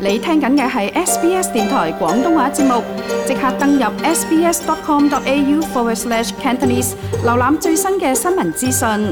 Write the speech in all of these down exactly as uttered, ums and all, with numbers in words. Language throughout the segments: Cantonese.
你聽緊嘅係 S B S 電台廣東話節目，即刻登入 sbs.com.au forward slash Cantonese， 瀏覽最新嘅新聞資訊。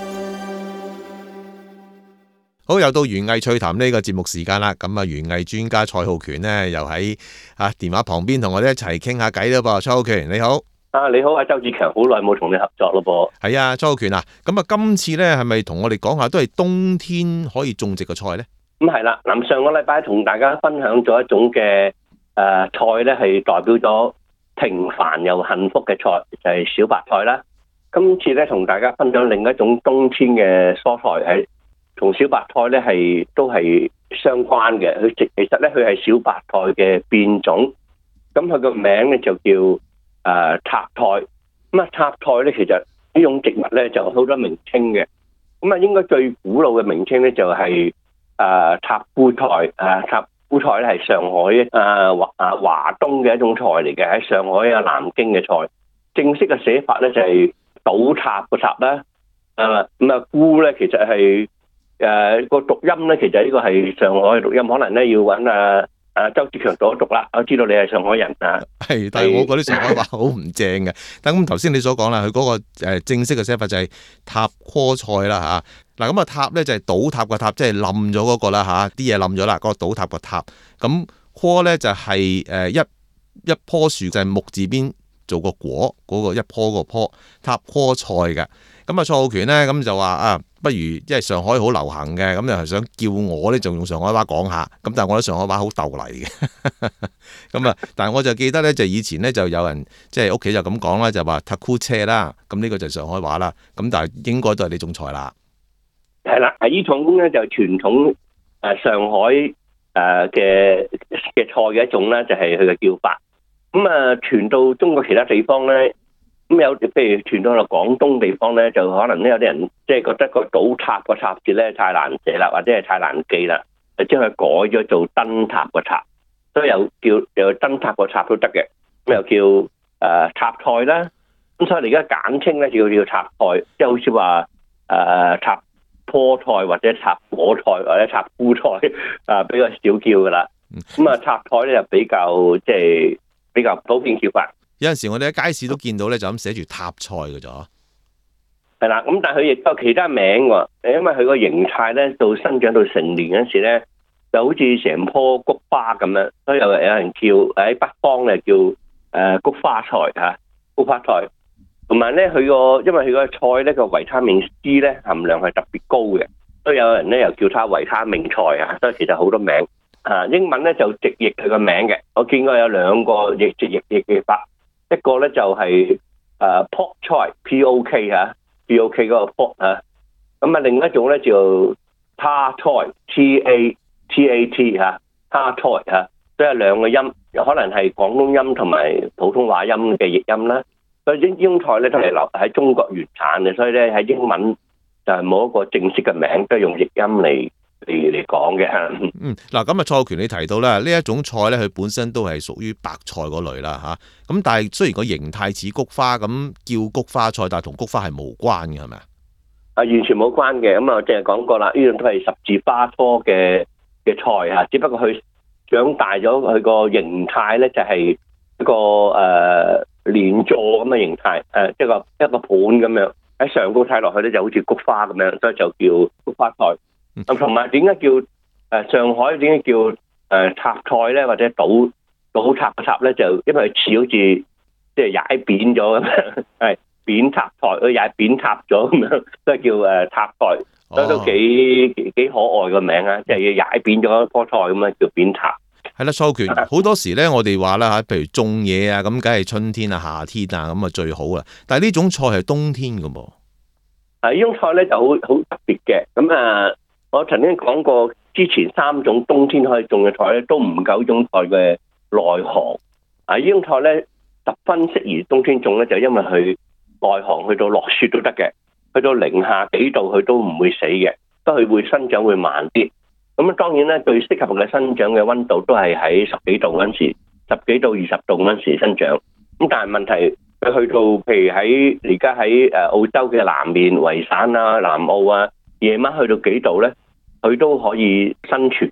好，又到園藝趣談呢個節目時間啦。咁啊，園藝專家蔡浩權呢，又喺啊電話旁邊同我哋一齊傾下偈咯噃。蔡浩權你好。 啊，你好啊，周志強，好耐冇同你合作咯噃。 係啊，蔡浩權啊，咁啊，今次咧係咪同我哋講下都係冬天可以種植嘅菜咧？ 咁係啦，嗱，上個禮拜同大家分享咗一種嘅誒、呃、菜咧，係代表咗平凡又幸福嘅菜，就係、是、小白菜啦。今次咧同大家分享另一種冬天嘅蔬菜，係同小白菜咧係都係相關嘅。佢其實咧佢係小白菜嘅變種，咁佢個名咧就叫誒、呃、插菜。咁啊插菜咧其實呢種植物咧就好多名稱嘅。咁啊應該最古老嘅名稱咧就係、是、誒、呃、插菇菜。誒、呃、插菇菜咧係上海誒華誒華東嘅一種菜嚟嘅，喺上海啊南京嘅菜。正式嘅寫法咧就係倒插個插啦。啊咁啊菇咧其實係誒個讀音咧，其實呢個係上海嘅讀音，可能咧要揾啊。啊，周志強讀一讀啦，我知道你係上海人啊。 係，但係我嗰啲上海話好唔正嘅。但咁頭先你所講啦，佢嗰個誒正式嘅寫法就係塔棵菜啦嚇。嗱咁啊塔咧就係倒塌個塔，即係冧咗嗰個啦嚇，啲嘢冧咗啦，嗰個倒塌個塔。咁棵咧就係誒一一棵樹就係木字邊做個果嗰個一棵個棵塔棵菜嘅。咁啊蔡浩權咧咁就話啊，不如因為上海好流行嘅，咁就係想叫我咧就用上海話講下，咁但係我覺得上海話好鬥嚟嘅，咁啊，但係我就記得咧就以前咧就有人即係屋企就咁講啦，就話塔菇車啦，咁呢個就係上海話啦，咁但係應該都係呢種菜啦。 係啦，係呢種咧就傳統誒上海誒嘅嘅菜嘅一種咧，就係佢嘅叫法。咁啊傳到中國其他地方咧。咁有譬如傳到落廣東地方咧，就可能咧有啲人即係覺得個倒插個插字咧太難寫啦，或者係太難記啦，就將佢改咗做燈塔個塔，所以又叫又燈塔個塔都得嘅。咁又叫誒、呃、插菜啦。咁所以你而家簡稱咧叫叫插菜，即係好似話誒插棵菜或者插果菜或者插菇菜啊，比較少叫噶啦。咁啊插菜咧就比較即係比較普遍叫法。 有陣時我哋喺街市都見到咧，就咁寫住塔菜嘅咗。 係啦，咁但係佢亦都有其他名喎。誒，因為佢個形態咧，到生長到成年嗰時咧，就好似成棵菊花咁樣，所以有有人叫喺北方咧叫誒菊花菜嚇，菊花菜。同埋咧，佢個因為佢個菜咧個維他命 C 咧含量係特別高嘅，所以有人咧又叫它維他命菜啊。所以其實好多名啊，英文咧就直譯佢個名嘅。我見過有兩個譯直譯譯嘅法。一個咧就係誒 pot 菜 P O K 嚇 P O K 嗰個 pot 嚇，咁啊另一種咧就他菜 T A T A T 嚇他菜嚇，都有兩個音，可能係廣東音同埋普通話音嘅譯音啦。所以呢種菜咧都係留喺中國原產嘅，所以咧喺英文就係冇一個正式嘅名，都係用譯音嚟嚟嚟講嘅嚇。 嗯，嗱咁啊，蔡浩權你提到啦，呢一種菜咧，佢本身都係屬於白菜嗰類啦嚇。咁但係雖然個形態似菊花咁叫菊花菜，但係同菊花係無關嘅，係咪啊？ 啊，完全冇關嘅。咁啊，我淨係講過啦，呢種都係十字花科嘅嘅菜嚇，只不過佢長大咗，佢個形態咧就係一個誒連座咁嘅形態，誒一個一個盤咁樣喺上高睇落去咧就好似菊花咁樣，所以就叫菊花菜。咁同埋點解叫誒上海點解叫誒插菜咧，或者倒倒插個插咧？就因為似好似即係踩扁咗咁樣，係扁插菜，佢踩扁插咗咁樣，都係叫誒插菜，所以都幾幾幾可愛個名啊！即係踩扁咗一棵菜咁樣叫扁插。 係啦，蔡浩權好多時咧，我哋話啦嚇，譬如種嘢啊，咁梗係春天啊、夏天啊咁啊最好啦。但係呢種菜係冬天㗎噃。 啊，呢種菜咧就好好特別嘅。咁啊，我曾經講過，之前三種冬天可以種嘅菜咧，都唔夠呢種菜嘅耐寒。啊，呢種菜咧十分適宜冬天種咧，就因為佢耐寒，去到落雪都得嘅，去到零下幾度佢都唔會死嘅，不過佢會生長會慢啲。咁當然咧，最適合嘅生長嘅溫度都係喺十幾度嗰陣時，十幾到二十度嗰陣時生長。咁但係問題，佢去到譬如喺而家喺誒澳洲嘅南面維省啊、南澳啊，夜晚去到幾度咧，佢都可以生存嘅。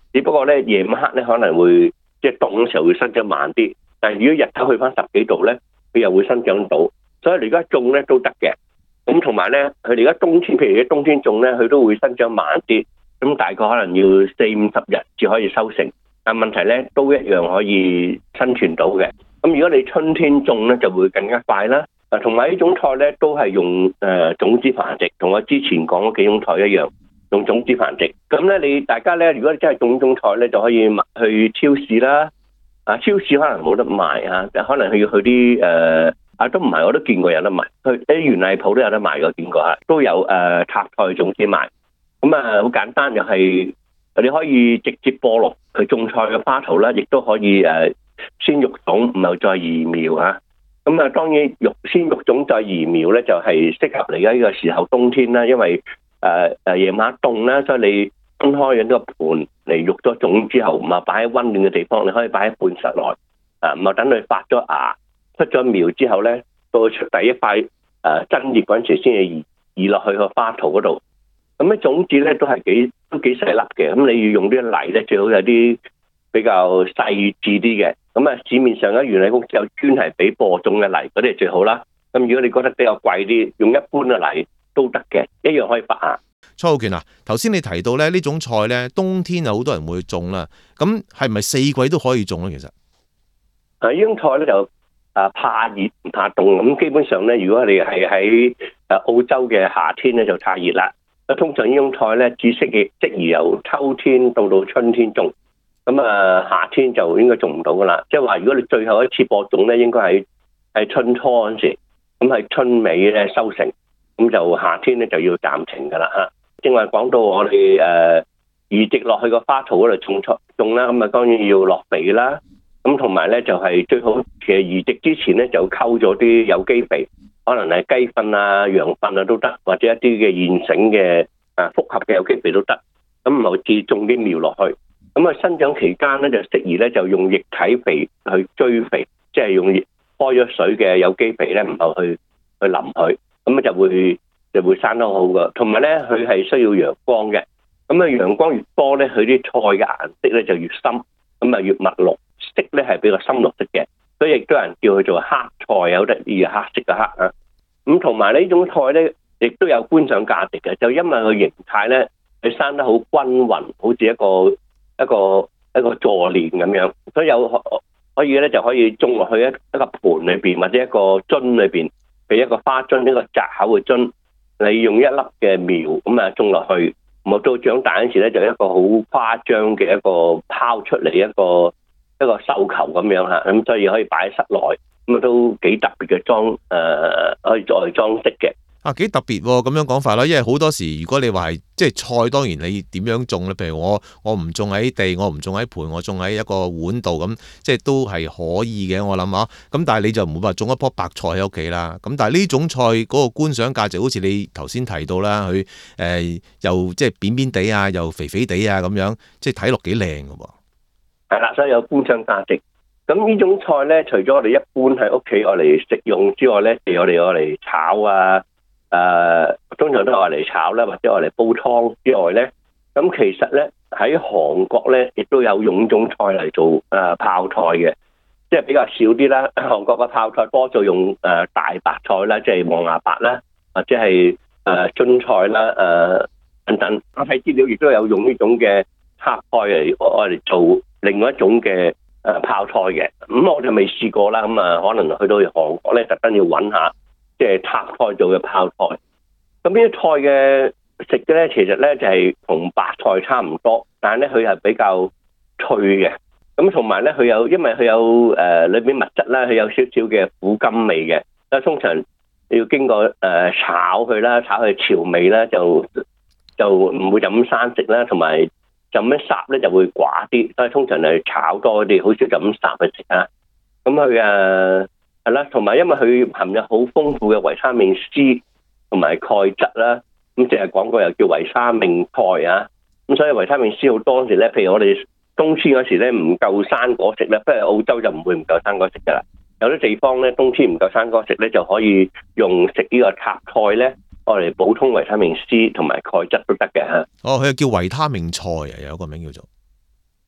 只不過咧夜晚黑咧可能會即係凍嘅時候會生長慢啲，但係如果日頭去翻十幾度咧，佢又會生長到。所以你而家種咧都得嘅。咁同埋咧，佢哋而家冬天，譬如喺冬天種咧，佢都會生長慢啲。咁大概可能要四五十日至可以收成，但問題咧都一樣可以生存到嘅。咁如果你春天種咧，就會更加快啦。啊，同埋呢種菜咧都係用誒、呃、種子繁殖，同我之前講嗰幾種菜一樣，用種子繁殖。咁咧你大家咧，如果你真係種種菜咧，就可以去超市啦。啊，超市可能冇得賣啊，可能佢要去啲誒。呃啊，都唔係，我都見過有得賣，去啲園藝鋪都有得賣嘅，見過嚇，都有誒、呃、插菜種子賣。咁啊，好簡單，就係、是、你可以直接播落佢種菜嘅花圖啦，亦都可以誒、呃、先育種，然後再移苗嚇。咁啊，當然育先育種再移苗咧，就係、是、適合嚟緊呢個時候冬天啦，因為誒誒、呃、夜晚凍啦，所以你分開咗個盤嚟育咗種之後，咁啊擺喺溫暖嘅地方，你可以擺喺半室內，啊，咁啊等佢發咗芽。出咗苗之後咧，到出第一塊誒真葉嗰陣時，先至移移落去個花槽嗰度。咁咧種子咧都係幾都幾細粒嘅。咁你要用啲泥咧，最好有啲比較細緻啲嘅。咁啊，市面上嘅園藝公司有專係俾播種嘅泥，嗰啲係最好啦。咁如果你覺得比較貴啲，用一般嘅泥都得嘅，一樣可以發芽。 蔡浩權啊，頭先你提到咧呢種菜咧，冬天有好多人會種啦。咁係咪四季都可以種咧？其實啊，呢種菜咧就〜啊，怕熱唔怕凍，咁基本上咧，如果你係喺誒澳洲嘅夏天咧，就太熱啦。咁通常呢種菜咧，只適宜適宜由秋天到到春天種。咁啊，夏天就應該種唔到噶啦。即係話，如果你最後一次播種咧，應該喺喺春初嗰陣時，咁喺春尾咧收成，咁就夏天咧就要暫停噶啦嚇。正話講到我哋誒移植落去個花槽嗰度種菜種啦，咁啊當然要落肥啦。咁同埋咧就係最好，其實移植之前咧就溝咗啲有機肥，可能係雞糞啊、羊糞啊都得，或者一啲嘅現成嘅啊複合嘅有機肥都得。咁然後至種啲苗落去。咁啊生長期間咧就適宜咧就用液體肥去追肥，即係用開咗水嘅有機肥咧，然後去去淋佢，咁啊就會就會生得好噶。同埋咧佢係需要陽光嘅，咁啊陽光越多咧，佢啲菜嘅顏色咧就越深，咁啊越密綠。色咧係比較深綠色嘅，所以亦都有人叫佢做黑菜，有得意嘅黑色嘅黑啊。咁同埋呢種菜咧，亦都有觀賞價值嘅，就因為佢形態咧，佢生得好均勻，好似一個一個一個座鏈咁樣，所以有可以咧就可以種落去一一個盤裏邊或者一個樽裏邊，譬如一個花樽，一個窄口嘅樽，你用一粒嘅苗咁啊種落去，咁到長大嗰時咧就一個好誇張嘅一個拋出嚟一個。一個繡球咁樣嚇，咁所以可以擺喺室內，咁啊都幾特別嘅裝誒、呃，可以作為裝飾嘅。 啊，幾特別喎！咁樣講法啦，因為好多時如果你話係即係菜，當然你點樣種咧？譬如我我唔種喺地，我唔種喺盆，我種喺一個碗度咁，即係都係可以嘅。我諗下，咁但係你就唔會話種一樖白菜喺屋企啦。咁但係呢種菜嗰個觀賞價值，好似你頭先提到啦，佢誒、呃、又即係扁扁地啊，又肥肥地啊咁樣，即係睇落幾靚㗎喎。 係啦，所以有觀賞價值。咁呢種菜咧，除咗我哋一般喺屋企愛嚟食用之外咧，譬如我哋愛嚟炒啊，誒、呃，通常都係愛嚟炒啦，或者愛嚟煲湯之外咧，咁其實咧喺韓國咧，亦都有用呢種菜嚟做誒、呃、泡菜嘅，即係比較少啲啦。韓國嘅泡菜多就用誒、呃、大白菜啦，即係黃芽白啦，或者係誒津菜啦，誒、呃、等等。我睇資料亦都有用呢種嘅黑菜嚟愛嚟做另外一種嘅誒泡菜嘅，咁我就未試過啦。咁啊，可能去到韓國咧，特登要揾下即係塔菜做嘅泡菜。咁呢啲菜嘅食嘅咧，其實咧就係同白菜差唔多，但係咧佢係比較脆嘅。咁同埋咧，佢有因為佢有誒裏邊物質啦，佢有少少嘅苦甘味嘅。咁通常要經過誒炒佢啦，炒佢調味啦，就就唔會就咁生食啦，同埋。就咁樣烚咧就會寡啲，所以通常係炒多啲，好少就咁烚去食啊。咁佢誒係啦，同埋因為佢含有好豐富嘅維他命 C 同埋鈣質啦，咁淨係講過又叫維他命鈣啊。咁所以維他命 C 好多時咧，譬如我哋冬天嗰時咧唔夠生果食咧，不過澳洲就唔會唔夠生果食噶啦。有啲地方咧冬天唔夠生果食咧，就可以用食呢個塔菜咧。我嚟補充維他命 C 同埋鈣質都得嘅嚇。 哦，佢叫維他命菜啊，有一個名叫做。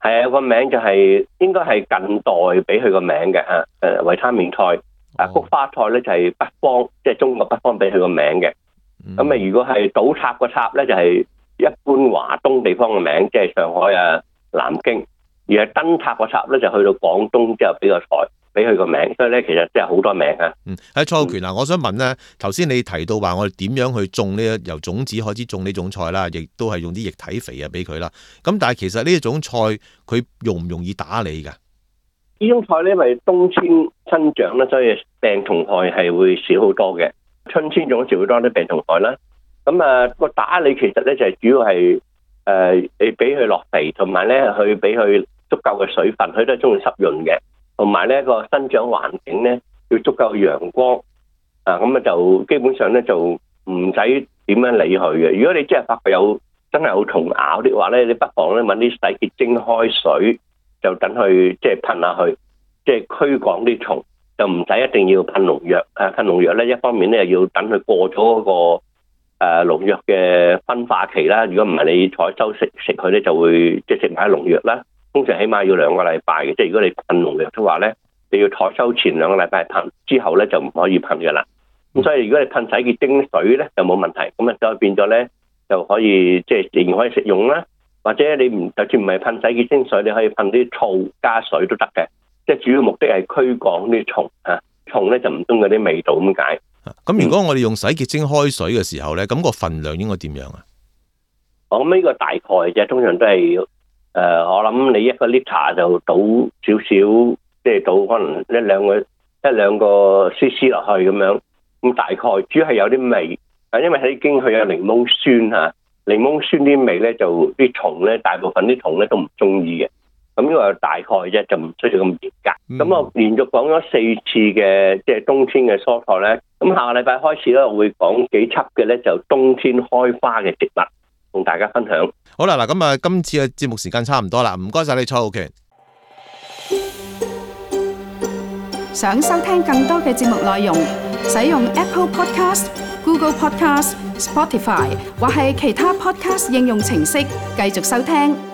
係啊，個名就係應該係近代俾佢個名嘅嚇。誒維他命菜啊，菊花菜咧就係北方，即係中國北方俾佢個名嘅。咁啊，如果係倒插個插咧，就係一般華東地方嘅名，即係上海啊、南京。而係燈塔個塔咧，就去到廣東之後俾個菜，俾佢個名，所以咧其實真係好多名啊。 嗯，喺蔡浩權啊，我想問咧，頭先你提到話我哋點樣去種呢？由種子開始種呢種菜啦，亦都係用啲液體肥啊俾佢啦。咁但係其實呢一種菜佢容唔容易打理㗎？ 呢種菜咧，因為冬天生長咧，所以病蟲害係會少好多嘅。春天種時會多啲病蟲害啦。咁啊個打理其實咧就係主要係誒你俾佢落肥，同埋咧去俾佢足夠嘅水分，佢都係中意濕潤嘅。同埋咧個生長環境咧要足夠陽光啊，咁啊就基本上咧就唔使點樣理佢嘅。如果你真係發覺有真係有蟲咬的話咧，你不妨咧揾啲洗潔精開水，就等佢即係噴下去，即係驅趕啲蟲，就唔使一定要噴農藥。誒噴農藥咧，一方面咧要等佢過咗嗰個誒農藥嘅分化期啦。如果唔係你採收食食佢咧，就會即係食埋農藥啦。通常起碼要兩個禮拜嘅，即係如果你噴農藥嘅話咧，你要採收前兩個禮拜噴，之後咧就唔可以噴嘅啦。咁所以如果你噴洗潔精水咧就冇問題，咁啊就變咗咧就可以即係仍然可以食用啦。或者你唔就算唔係噴洗潔精水，你可以噴啲醋加水都得嘅。即係主要目的係驅趕啲蟲啊，蟲咧就唔中嗰啲味道咁解。 咁如果我哋用洗潔精開水嘅時候咧，咁個份量應該點樣啊？ 我諗呢個大概啫，通常都係。誒、呃，我諗你一個 liter 就倒少少，即係倒可能一兩個一兩個 C C 落去咁樣。咁大概主要係有啲味，啊，因為喺經佢有檸檬酸嚇，檸檬酸啲味咧就啲蟲咧，大部分啲蟲咧都唔中意嘅。咁呢個大概啫，就唔需要咁嚴格。咁、嗯、我連續講咗四次嘅即係冬天嘅蔬菜咧，咁下個禮拜開始咧，我會講幾輯嘅咧，就冬天開花嘅植物。同大家分享。 好啦，嗱咁啊，今次嘅節目時間差唔多啦，唔該晒你蔡浩權。 想收聽更多嘅節目內容，使用 Apple Podcast、Google Podcast、Spotify 或係其他 Podcast 應用程式繼續收聽。